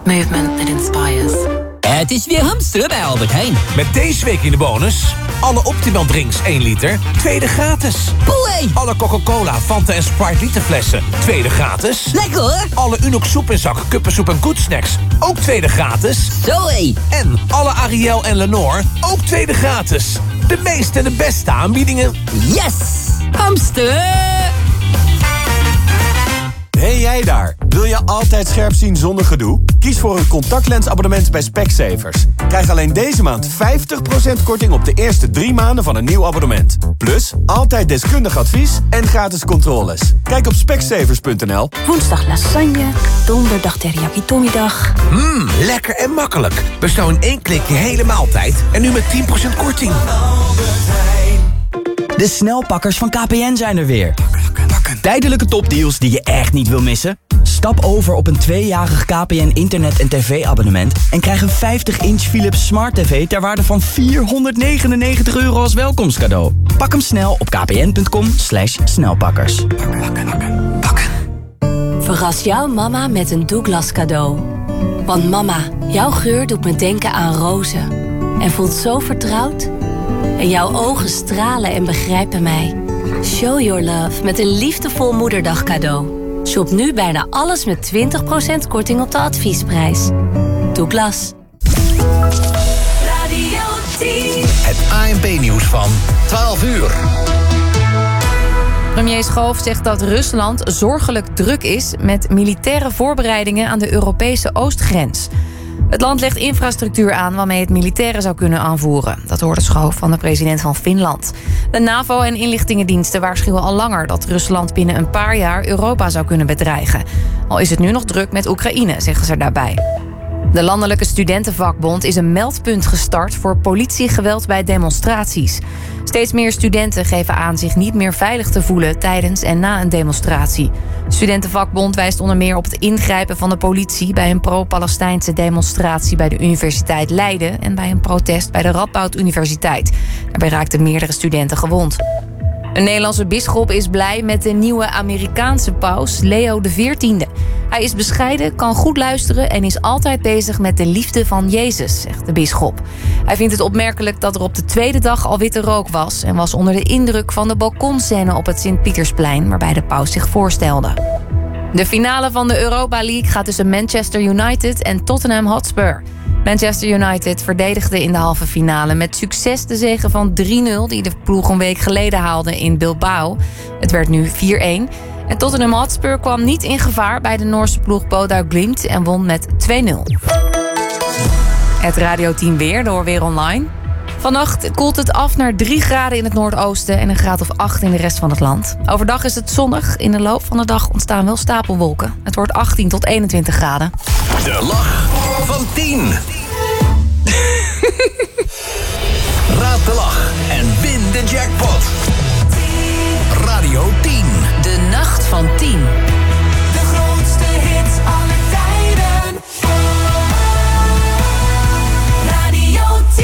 Movement that inspires. Het is weer hamsteren bij Albert Heijn. Met deze week in de bonus... alle Optimal drinks 1 liter, tweede gratis. Boei! Alle Coca-Cola, Fanta en Sprite literflessen, tweede gratis. Lekker hoor! Alle Unox soep in zak, kuppensoep en Good Snacks, ook tweede gratis. Zoé! En alle Ariel en Lenore, ook tweede gratis. De meeste en de beste aanbiedingen. Yes! Hamster! Hey jij daar, wil je altijd scherp zien zonder gedoe? Kies voor een contactlensabonnement bij Specsavers. Krijg alleen deze maand 50% korting op de eerste 3 maanden van een nieuw abonnement. Plus, altijd deskundig advies en gratis controles. Kijk op specsavers.nl. Woensdag lasagne, donderdag teriyaki tommydag. Lekker en makkelijk. Bestel in 1 klik je hele maaltijd en nu met 10% korting. De snelpakkers van KPN zijn er weer. Tijdelijke topdeals die je echt niet wil missen? Stap over op een 2-jarig KPN internet- en tv-abonnement... en krijg een 50-inch Philips Smart TV ter waarde van €499 als welkomstcadeau. Pak hem snel op kpn.com/snelpakkers. Verras jouw mama met een Douglas cadeau. Want mama, jouw geur doet me denken aan rozen. En voelt zo vertrouwd. En jouw ogen stralen en begrijpen mij. Show your love met een liefdevol moederdag cadeau. Shop nu bijna alles met 20% korting op de adviesprijs. Douglas. Radio 10. Het ANP-nieuws van 12 uur. Premier Schoof zegt dat Rusland zorgelijk druk is met militaire voorbereidingen aan de Europese oostgrens. Het land legt infrastructuur aan waarmee het militairen zou kunnen aanvoeren. Dat hoorde Schoof van de president van Finland. De NAVO en inlichtingendiensten waarschuwen al langer dat Rusland binnen een paar jaar Europa zou kunnen bedreigen. Al is het nu nog druk met Oekraïne, zeggen ze daarbij. De Landelijke Studentenvakbond is een meldpunt gestart voor politiegeweld bij demonstraties. Steeds meer studenten geven aan zich niet meer veilig te voelen tijdens en na een demonstratie. De Studentenvakbond wijst onder meer op het ingrijpen van de politie bij een pro-Palestijnse demonstratie bij de Universiteit Leiden en bij een protest bij de Radboud Universiteit. Daarbij raakten meerdere studenten gewond. Een Nederlandse bisschop is blij met de nieuwe Amerikaanse paus Leo XIV. Hij is bescheiden, kan goed luisteren en is altijd bezig met de liefde van Jezus, zegt de bisschop. Hij vindt het opmerkelijk dat er op de tweede dag al witte rook was en was onder de indruk van de balkonscène op het Sint-Pietersplein, waarbij de paus zich voorstelde. De finale van de Europa League gaat tussen Manchester United en Tottenham Hotspur. Manchester United verdedigde in de halve finale met succes de zege van 3-0... die de ploeg een week geleden haalde in Bilbao. Het werd nu 4-1. En Tottenham Hotspur kwam niet in gevaar bij de Noorse ploeg Bodø Glimt en won met 2-0. Het Radio 10 weer door Weer Online. Vannacht koelt het af naar 3 graden in het noordoosten en een graad of 8 in de rest van het land. Overdag is het zonnig. In de loop van de dag ontstaan wel stapelwolken. Het wordt 18 tot 21 graden. De lach van 10. Raad de lach en win de jackpot. Radio 10. De nacht van 10. De grootste hits aller tijden. Radio 10.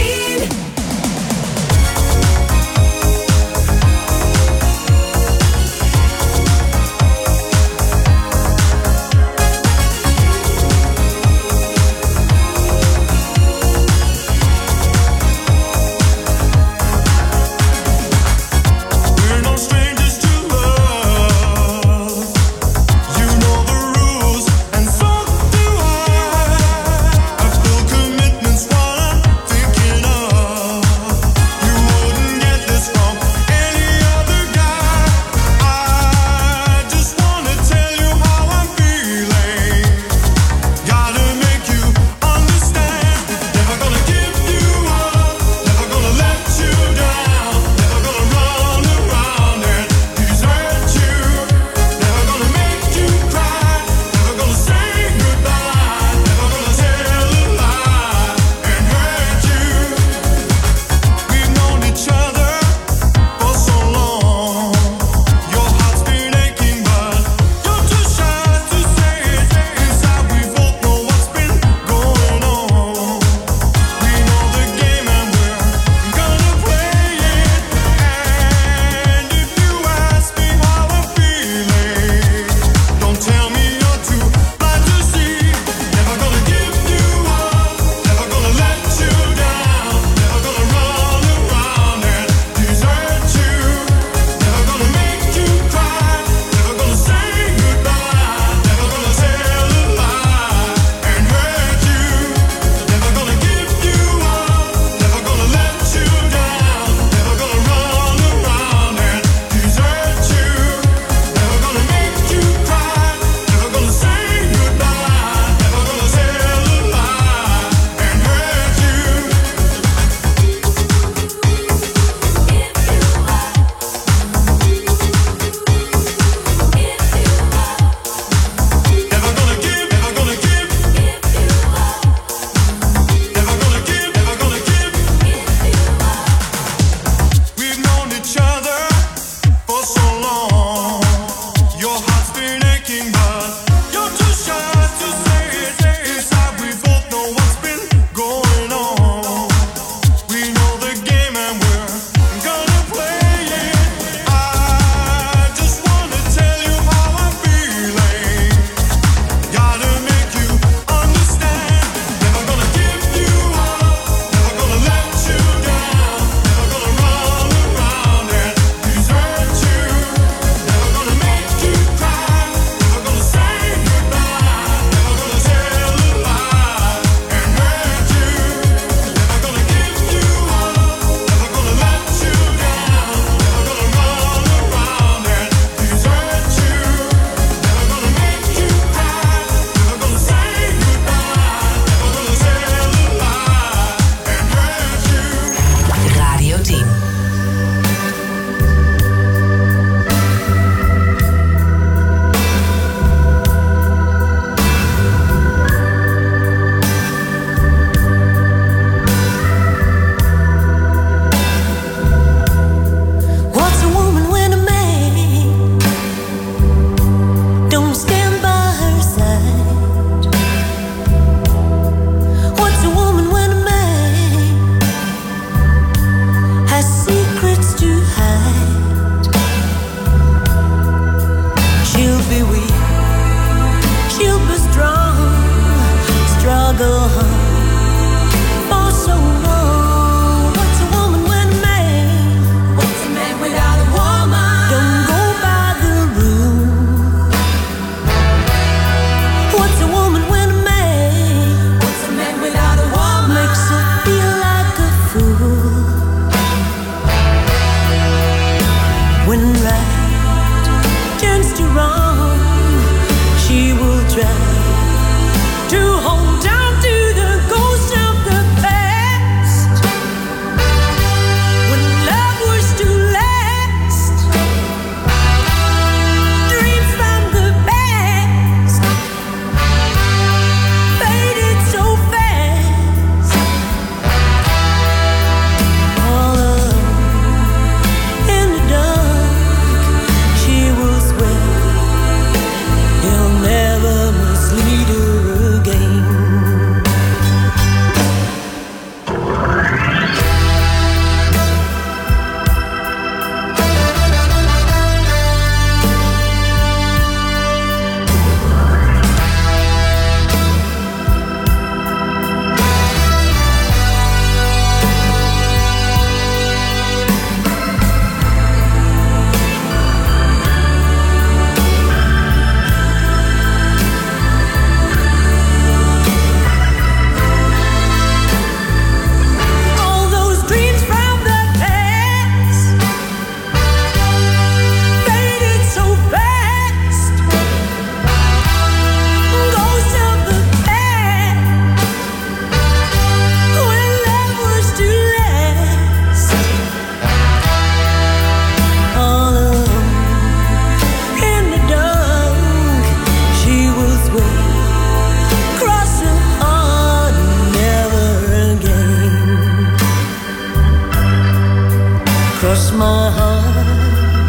my heart.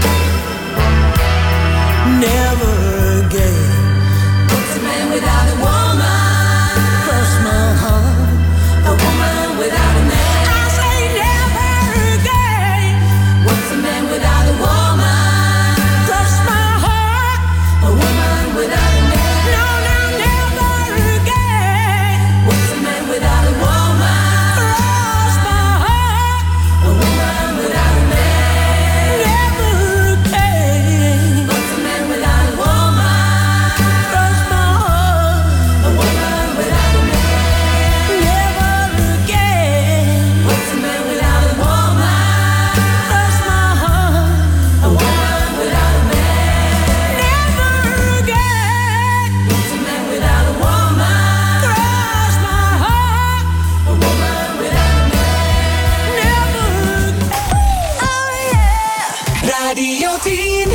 Never again. What's a man without a woman? Cross my heart. A woman without a man. I say never again. What's a man without a woman? Cross my heart. A woman without a man. No, no, never again. What's a man without a woman? Cross my heart. A woman without a man. Never again. What's a man without a woman? Cross my heart. A woman without a man. Never again. What's a man without a woman? Cross my heart. A woman without a man. Never again. What's a man without a woman? Cross my heart. A woman without a man. Never again. Oh yeah. Radio 10.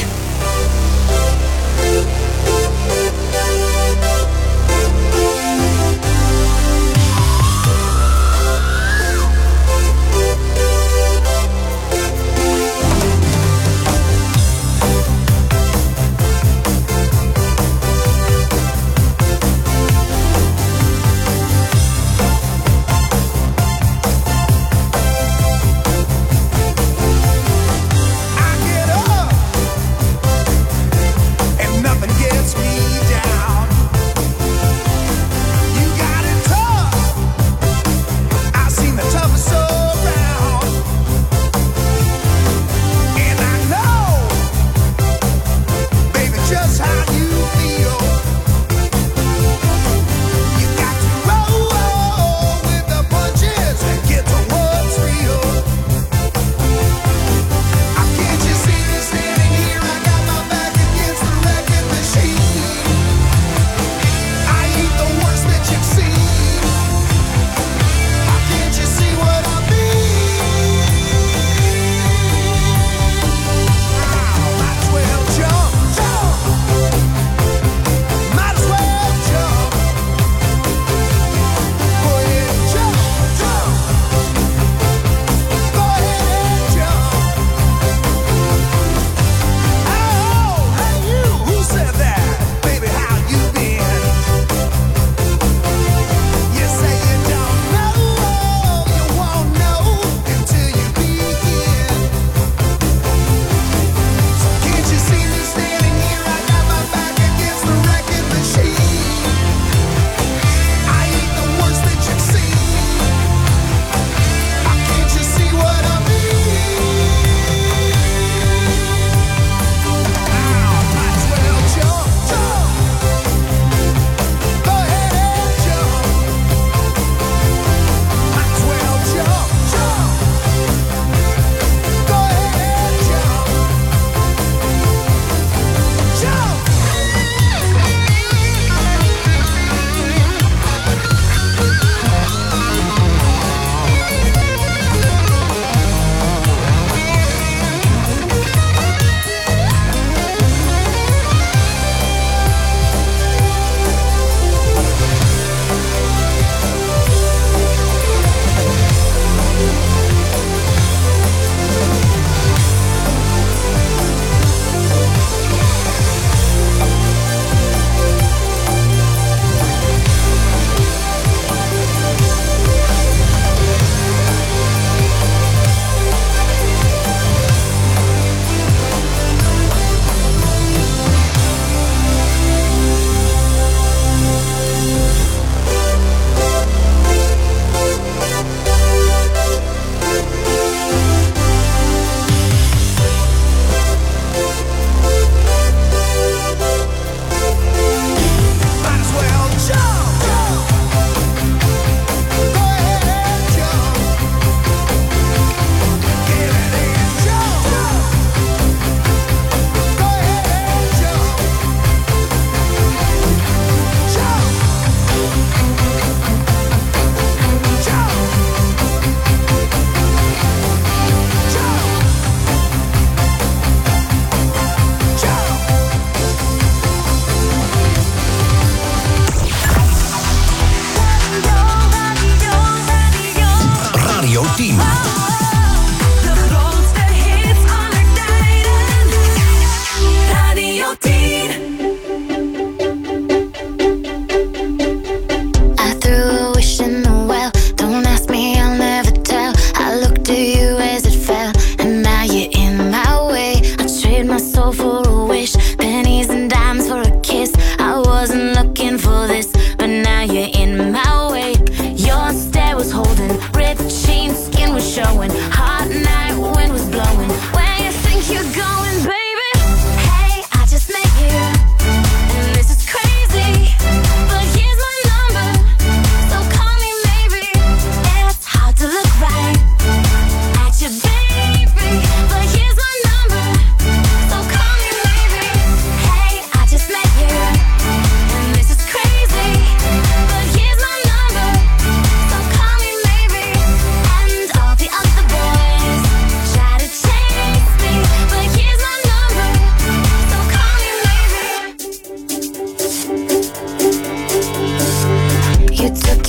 Radio 10. De grootste hits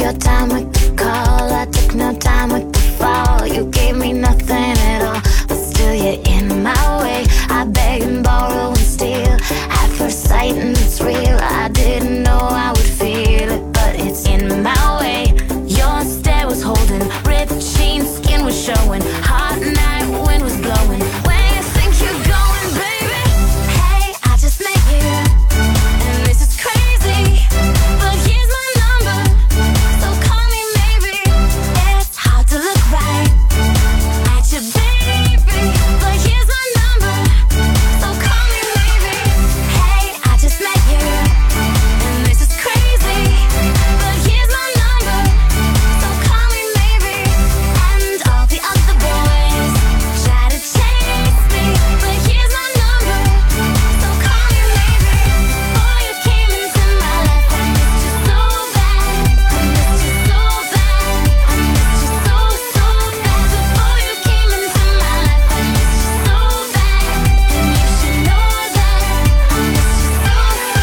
your time with the call. I took no time with the fall. You gave me nothing at all, but still you're in my way. I beg and borrow and steal at first sight, and it's real. I didn't know I would feel it, but it's in my way. Your stare was holding, ripped jeans, skin was showing. Hot night, wind was blowing. Where you think you're going, baby? Hey, I just met you, and this is crazy, but here's my number, so call me maybe. It's hard to look right at you, baby, but here's my number, so call me maybe. Hey, I just met you, and this is crazy, but here's my number, so call me maybe. And all the other boys try to chase me, but here's my number, so call me maybe. Before you came into my life, I missed you so bad. I missed you so bad. I missed you so, so bad. Before you came into my life, I missed you so bad. And you should know that I missed you so,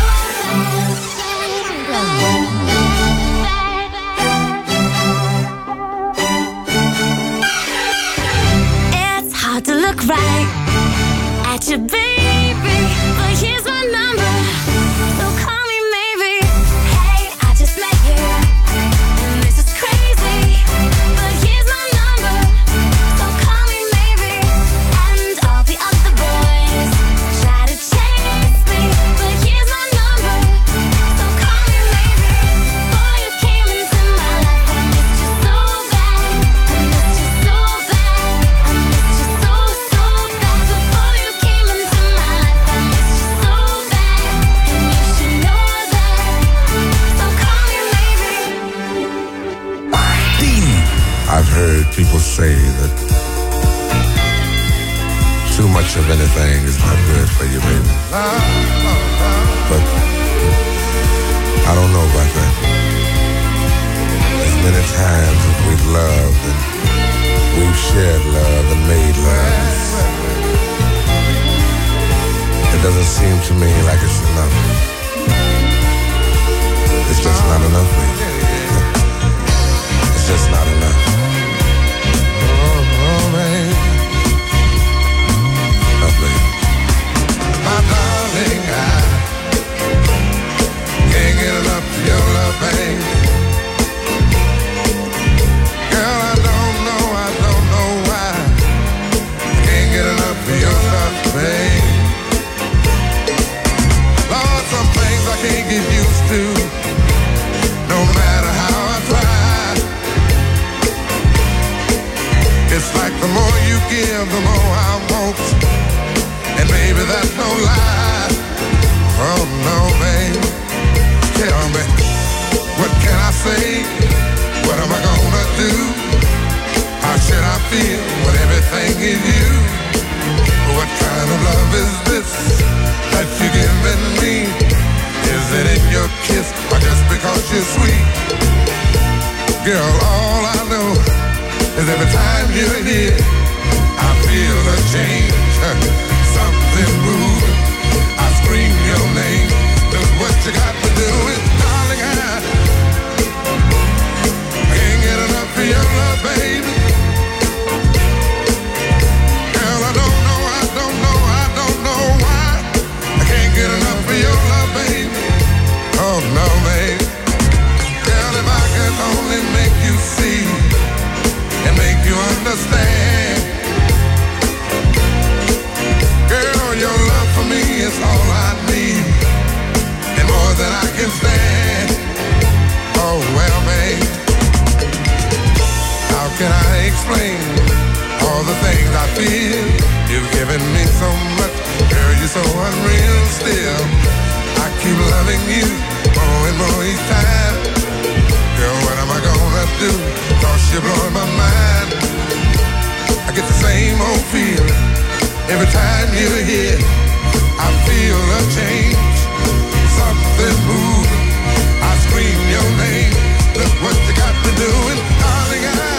It's hard to look right at you, baby, but here's my number, so call me maybe. Hey, I just met you, and this is crazy, but here's my number, so call me maybe. And all the other boys try to chase me, but here's my number, so call me maybe. Before you came into my life, I missed you so bad. I missed you so bad. I missed you so, so bad. Before you came into my life, I missed you so bad. And you should know that, so call me maybe. 10. I've heard people say that too much of anything is not good for you, baby. But I don't know about that. As many times as we've loved and we've shared love and made love, it doesn't seem to me like it's enough. It's just not enough, baby. It's just not enough. Oh, baby. Oh, baby. My darling, I can't get enough of your love, baby. Girl, I don't know why. Can't get enough of your love, baby. Lord, some things I can't get used to, no matter how I try. It's like the more you give, the more I want. And baby, that's no lie. Oh no, baby. Tell me, what can I say? What am I gonna do? How should I feel when everything is you? What kind of love is this that you're giving me? Is it in your kiss or just because you're sweet? Girl, all I know is every time you're here, I feel a change, something moving. I scream your name. Look what you got to do is, darling, I can't get enough of your love, baby. Girl, I don't know why. I can't get enough of your love, baby. Oh no, baby. Girl, if I could only make you see and make you understand. Girl, your love for me is all I need, and more than I can stand. Oh well, babe, how can I explain all the things I feel? You've given me so much, girl, you're so unreal still. I keep loving you more and more each time. Girl, what am I gonna do? 'Cause you're blowing my mind. I get the same old feeling every time you're here. I feel a change, something moving. I scream your name. Look what you got to do, and darling, I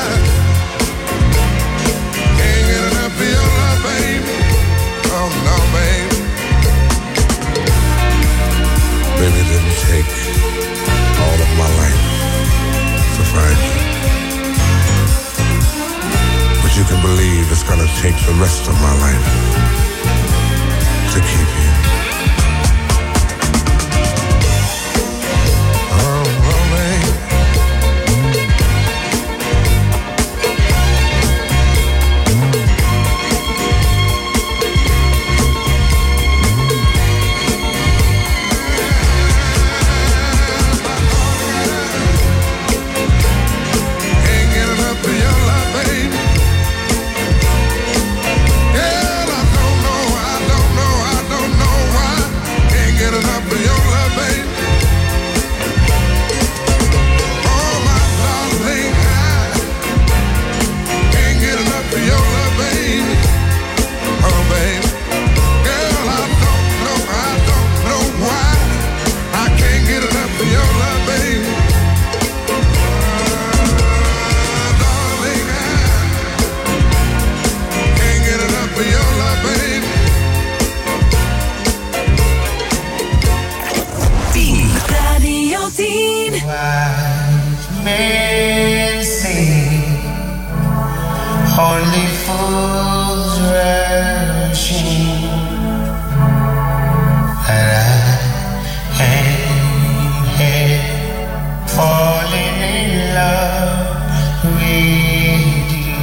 can't get enough of your love, baby. Oh no, baby. Baby, it didn't take all of my life to gonna take the rest of my life to keep you. Only fools rushing, and I ain't here falling in love with you.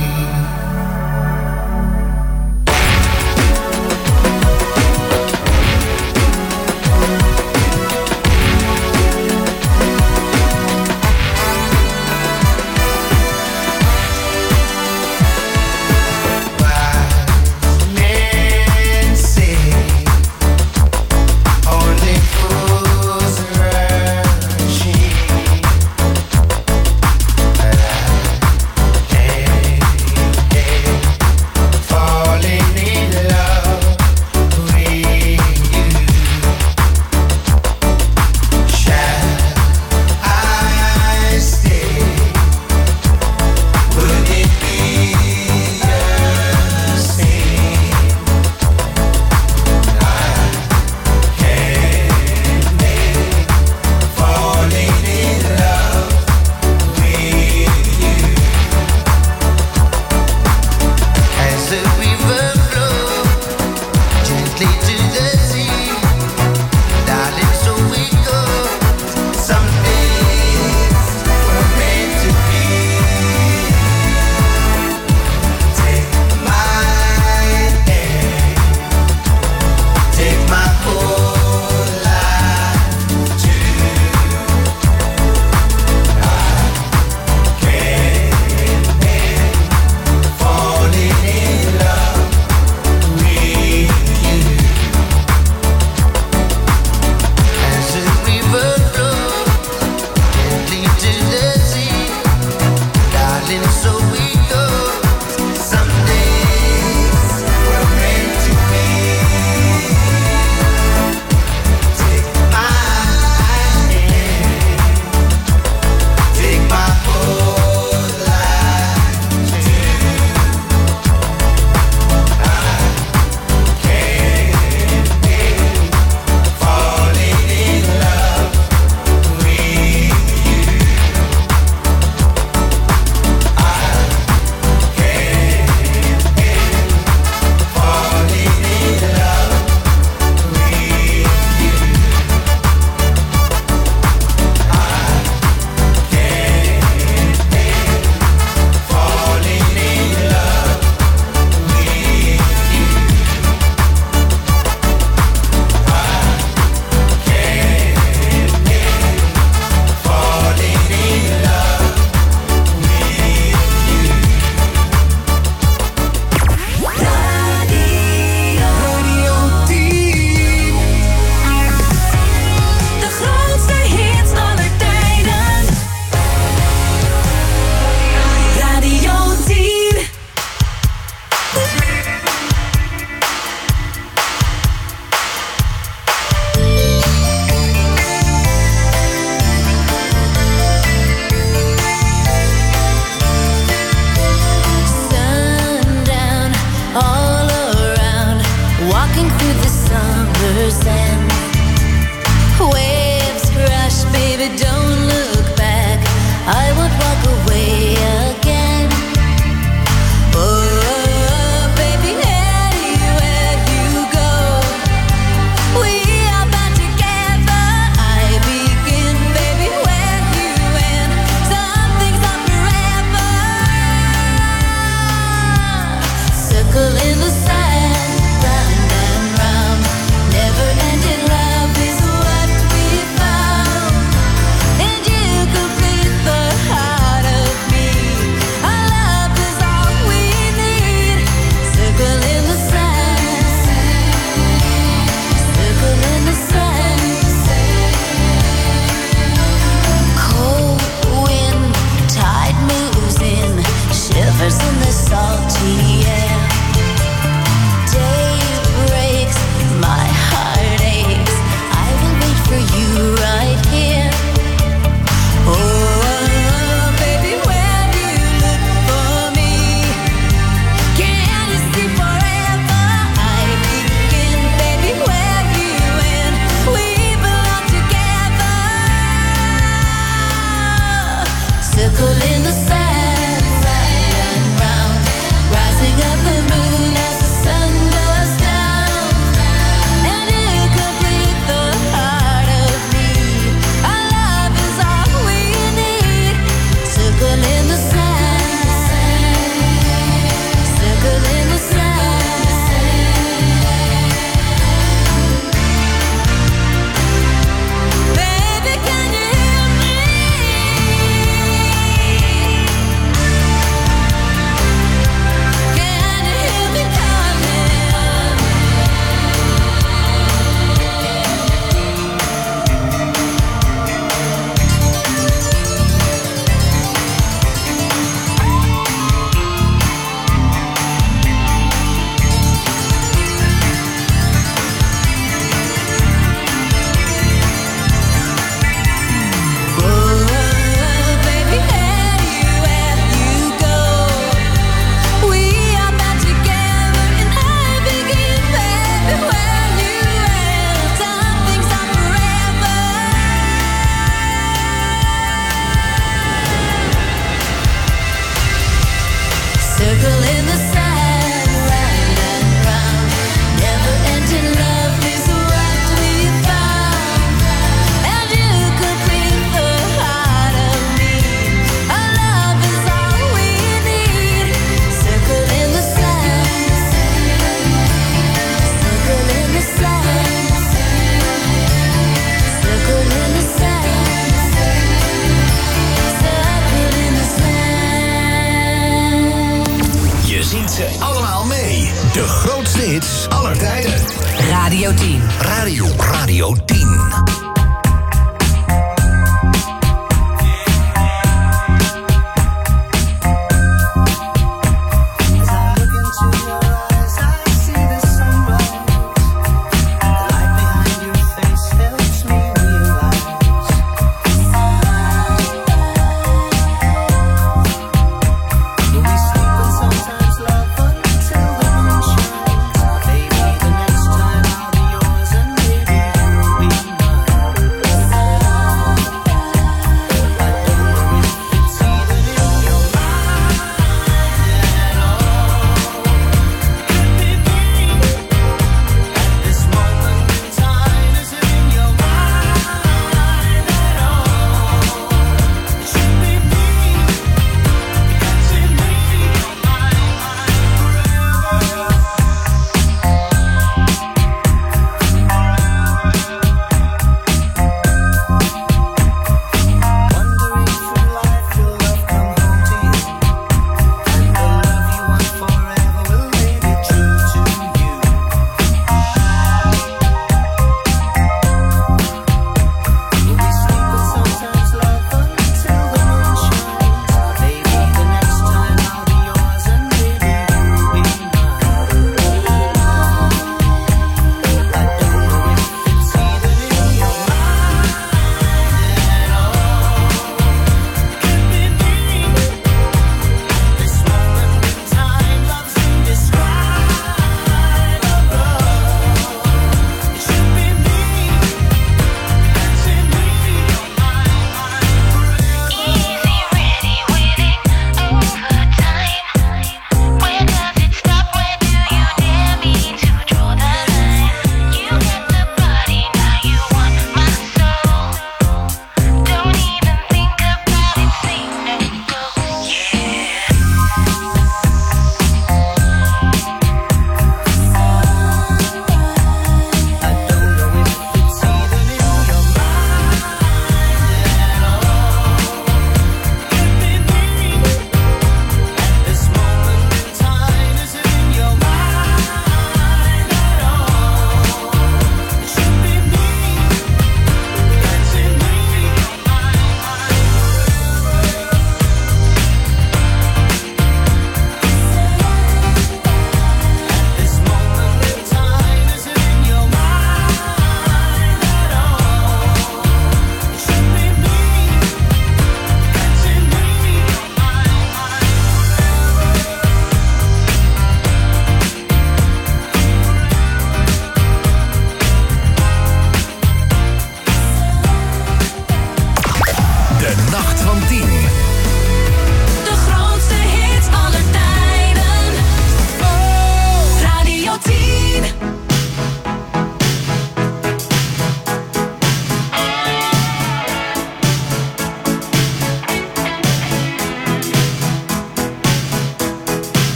hits aller tijden. Radio 10. Radio 10.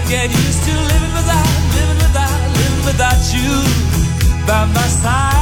get used to living without you by my side.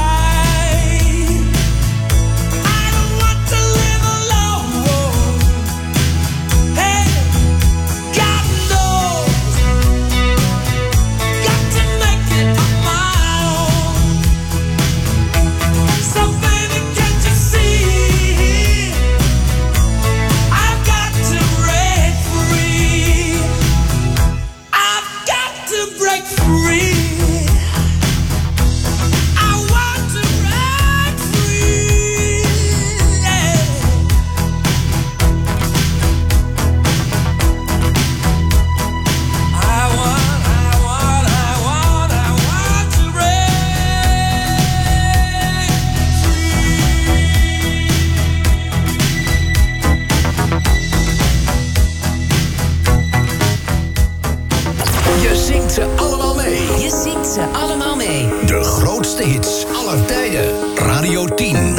De grootste hits aller tijden. Radio 10.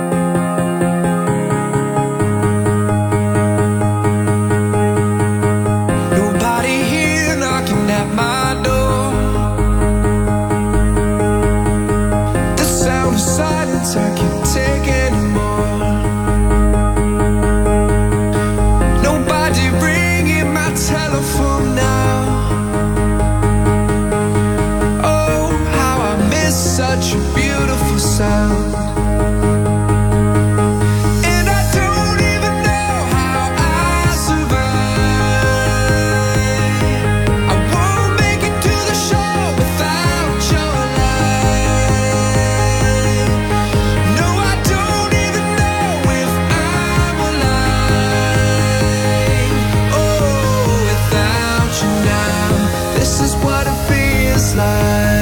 Nobody here knocking at my door. The sound of silence I can't take anymore. Nobody ringing my telephone now. Such a beautiful sound. And I don't even know how I survive. I won't make it to the show without your light. No, I don't even know if I'm alive. Oh, without you now, this is what it feels like.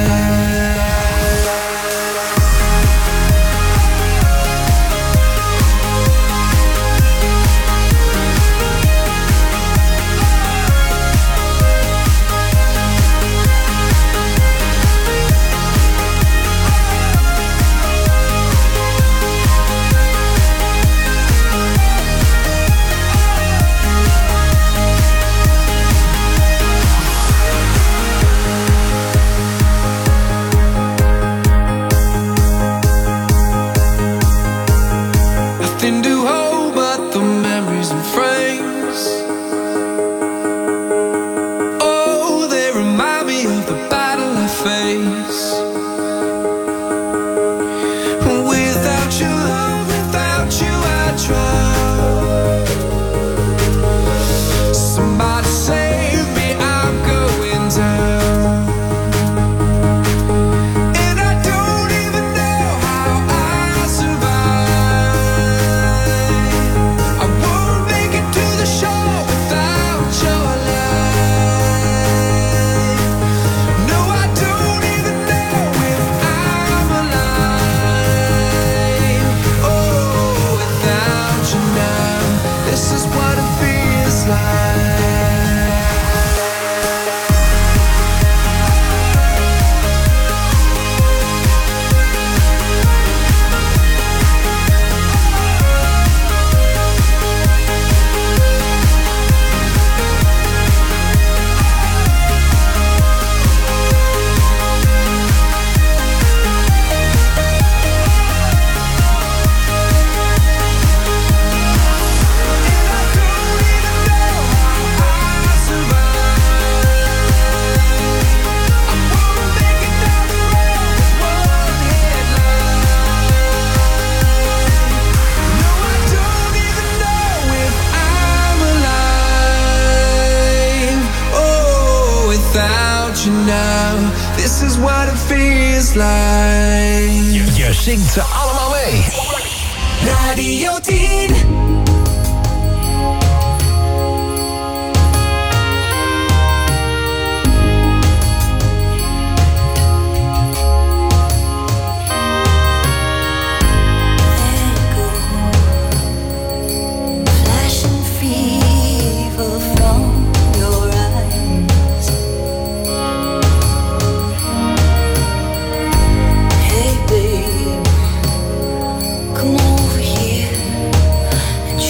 This is what it feels like. Je zingt ze allemaal mee. Radio 10. Come over here and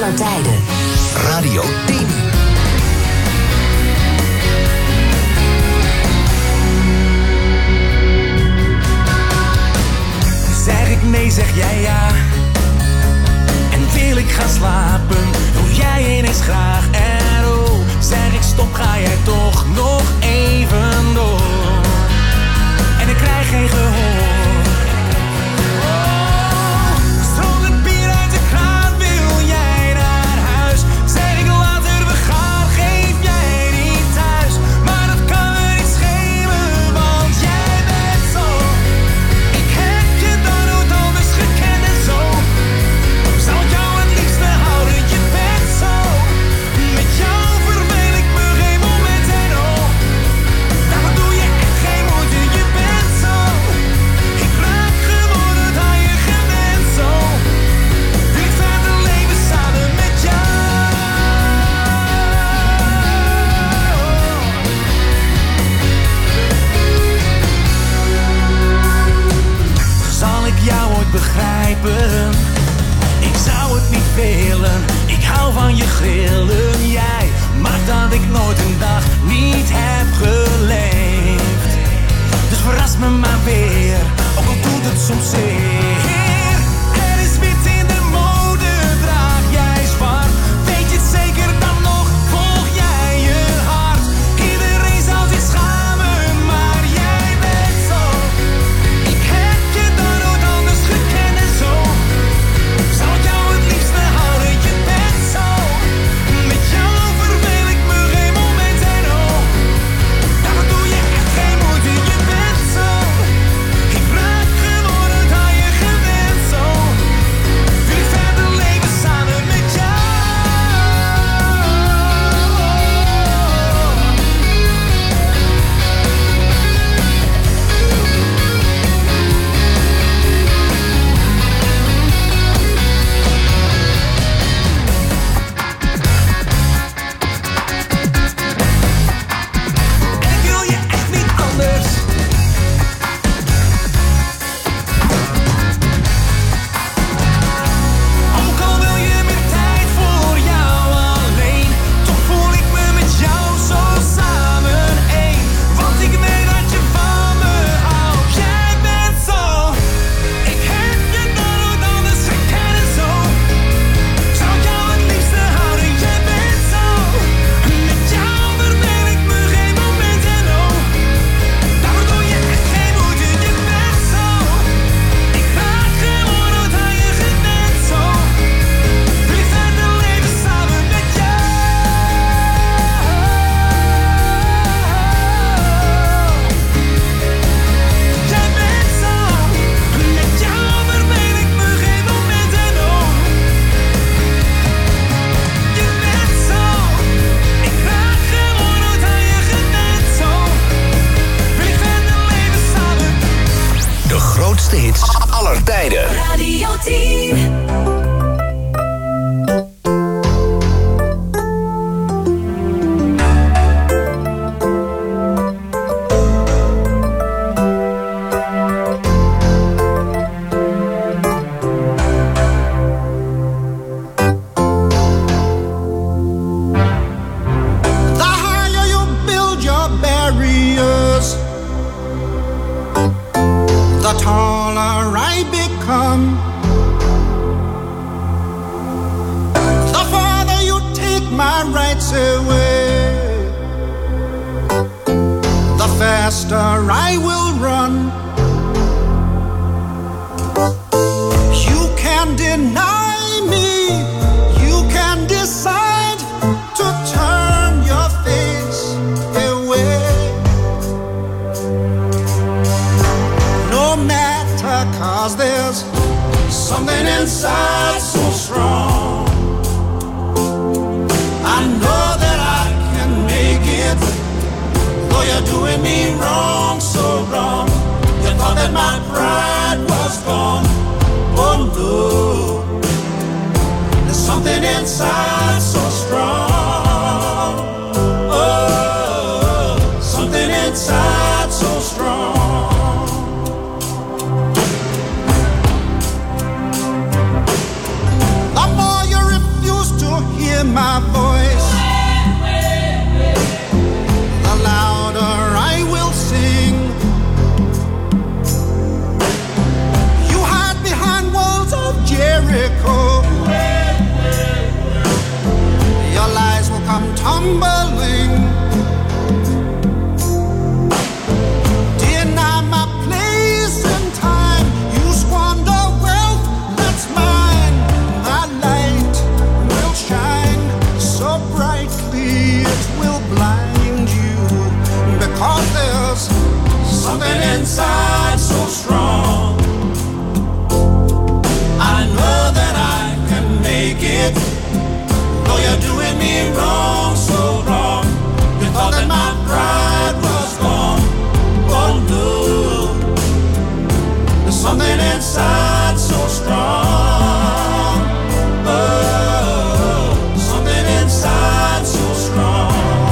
aller tijden. Radio 10. Zeg ik nee, zeg jij ja. En wil ik gaan slapen, doe jij ineens graag. En oh, zeg ik stop, ga jij toch nog even door. En ik krijg geen gehoor. Oh, stroomt het bier uit de kraan, wil jij naar huis? Zeg ik later, we gaan, geef jij niet thuis. Maar dat kan me niet schelen, want jij bent zo. Ik heb je dan ook anders gekend en zo. Zou ik jou het liefste houden, je bent zo. Met jou verveel ik me geen moment en oh. Daarvoor doe je echt geen moeite, je bent zo. Ik raak gewoon het aan je gewend zo. Wil ik verder leven samen met jou. Zal ik jou ooit begrijpen? Ik zou het niet willen, ik hou van je grillen. Jij maakt dat ik nooit een dag niet heb geleefd. Dus verras me maar weer, ook al doet het soms zeer. Er is wit in de mode, draag jij zwart. Weet je het zeker dan nog, volg jij je hart. Iedereen zou zich schamen, maar jij bent zo. Ik heb je dan ook anders gekend en zo. Zou ik jou het liefste houden, je bent zo. Met jou verveel ik me geen moment en oh. Daarvoor doe je echt geen moeite, je bent zo. Ik raak gewoon het aan je gewend zo. Wil ik verder leven samen met jou. En ik wil je echt niet anders. Ook al wil je meer tijd voor jou alleen, toch voel ik me met jou zo samen één. Want ik weet dat je van me houdt, jij bent zo. Ik heb je nooit anders gekend en zo. Zou ik jou het liefste houden, jij bent zo. Met jou verveel ik me geen moment en oh. Daarvoor doe je echt geen moeite, je bent zo. Ik raak gewoon het aan je gewend zo. Wil ik verder leven samen met jou. Jij bent zo. Met jou verveel ik me geen moment en oh. Je bent zo. Ik raak gewoon het aan je gewend zo. Wil ik verder leven samen. De grootste hits aller tijden. Radio 10. The higher you build your barriers, the taller I become. The farther you take my rights away, the faster I will run. You can deny me, you can decide to turn your face away. No matter, 'cause there's something inside so strong. I know that I can make it, though you're doing me wrong, so wrong. You thought that my pride was gone. Oh no, there's something inside so strong. Oh, something inside so strong. The more you refuse strong. I know that I can make it. Though you're doing me wrong, so wrong. You thought that my pride was gone. Oh no, there's something inside so strong. Oh, something inside so strong.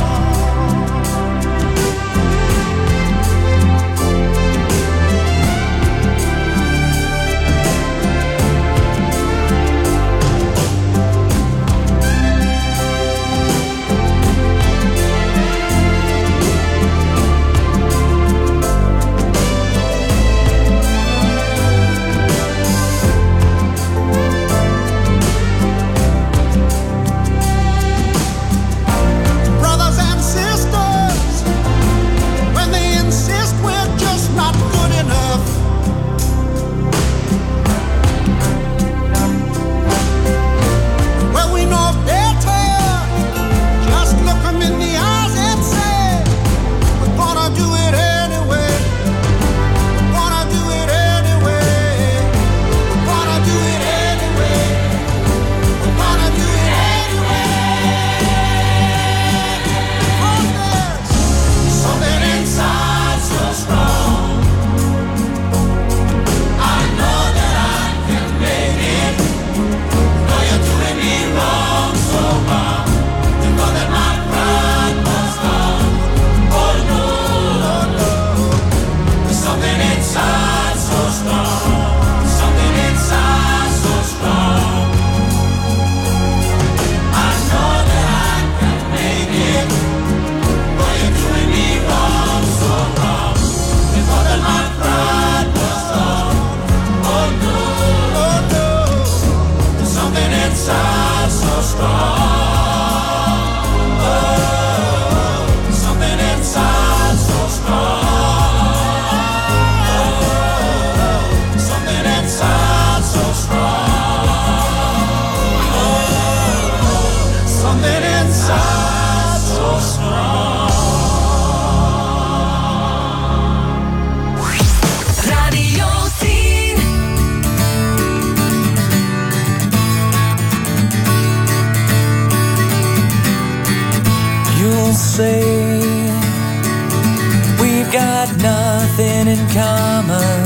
We've got nothing in common,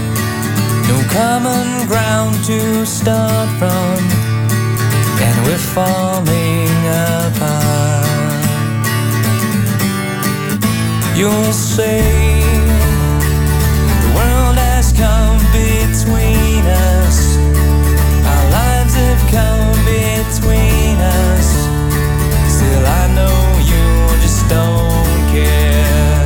no common ground to start from, and we're falling apart. You'll say the world has come between us, our lives have come between us. Still I know you just don't care.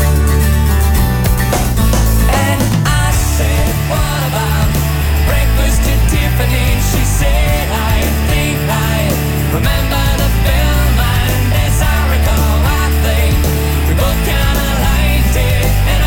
And I said, what about breakfast at Tiffany's? She said, I think I remember the film, and as I recall, I think we both kinda liked it. And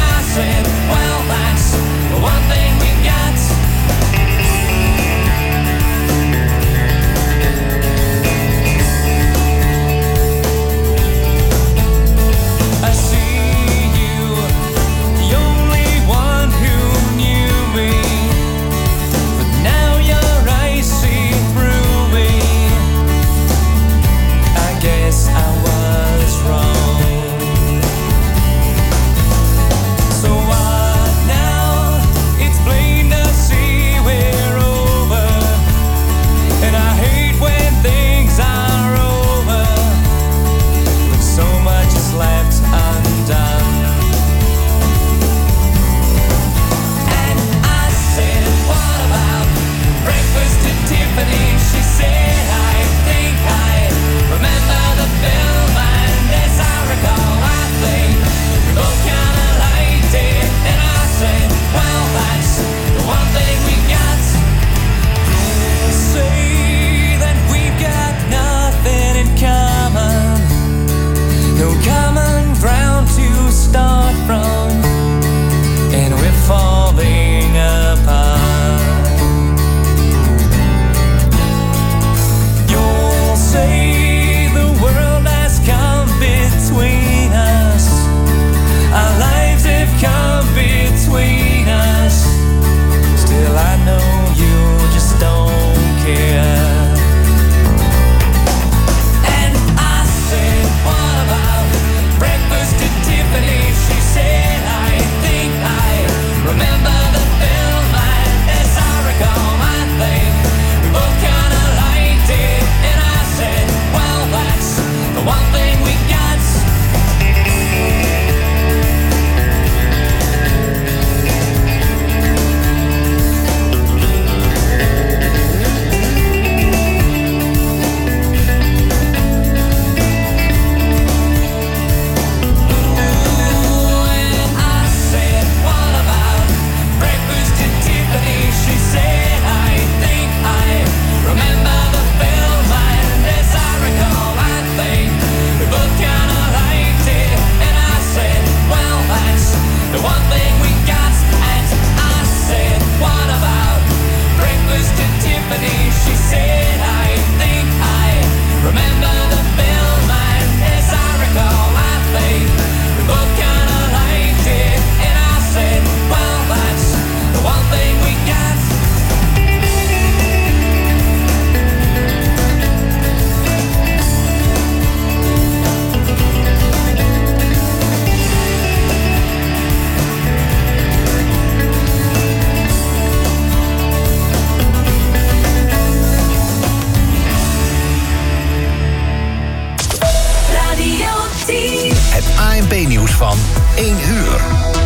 1 uur.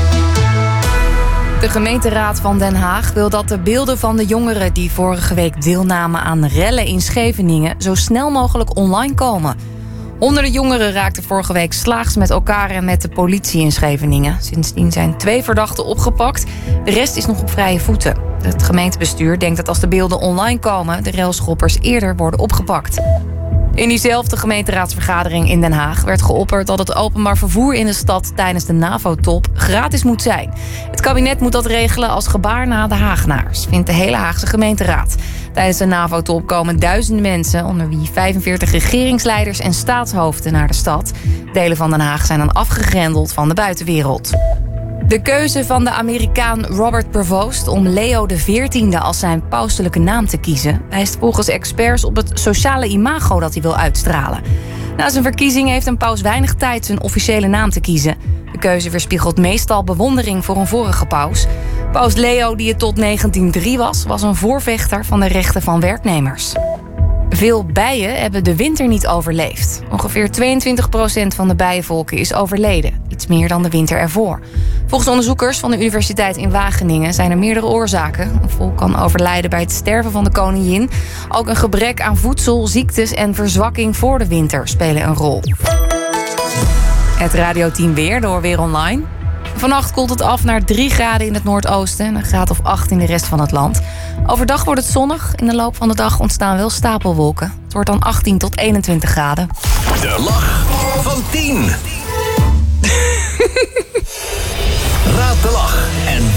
De gemeenteraad van Den Haag wil dat de beelden van de jongeren die vorige week deelnamen aan rellen in Scheveningen zo snel mogelijk online komen. Honderden jongeren raakten vorige week slaags met elkaar en met de politie in Scheveningen. Sindsdien zijn 2 verdachten opgepakt. De rest is nog op vrije voeten. Het gemeentebestuur denkt dat als de beelden online komen, de relschoppers eerder worden opgepakt. In diezelfde gemeenteraadsvergadering in Den Haag werd geopperd dat het openbaar vervoer in de stad tijdens de NAVO-top gratis moet zijn. Het kabinet moet dat regelen als gebaar naar de Hagenaars, vindt de hele Haagse gemeenteraad. Tijdens de NAVO-top komen duizenden mensen, onder wie 45 regeringsleiders en staatshoofden, naar de stad. Delen van Den Haag zijn dan afgegrendeld van de buitenwereld. De keuze van de Amerikaan Robert Prevost om Leo XIV als zijn pauselijke naam te kiezen wijst volgens experts op het sociale imago dat hij wil uitstralen. Na zijn verkiezing heeft een paus weinig tijd zijn officiële naam te kiezen. De keuze weerspiegelt meestal bewondering voor een vorige paus. Paus Leo, die het tot 1903 was een voorvechter van de rechten van werknemers. Veel bijen hebben de winter niet overleefd. Ongeveer 22% van de bijenvolken is overleden. Iets meer dan de winter ervoor. Volgens onderzoekers van de Universiteit in Wageningen zijn er meerdere oorzaken. Een volk kan overlijden bij het sterven van de koningin. Ook een gebrek aan voedsel, ziektes en verzwakking voor de winter spelen een rol. Het radioteam weer door Weer Online. Vannacht koelt het af naar 3 graden in het noordoosten en een graad of 8 in de rest van het land. Overdag wordt het zonnig. In de loop van de dag ontstaan wel stapelwolken. Het wordt dan 18 tot 21 graden. De lach van 10. Raad de lach en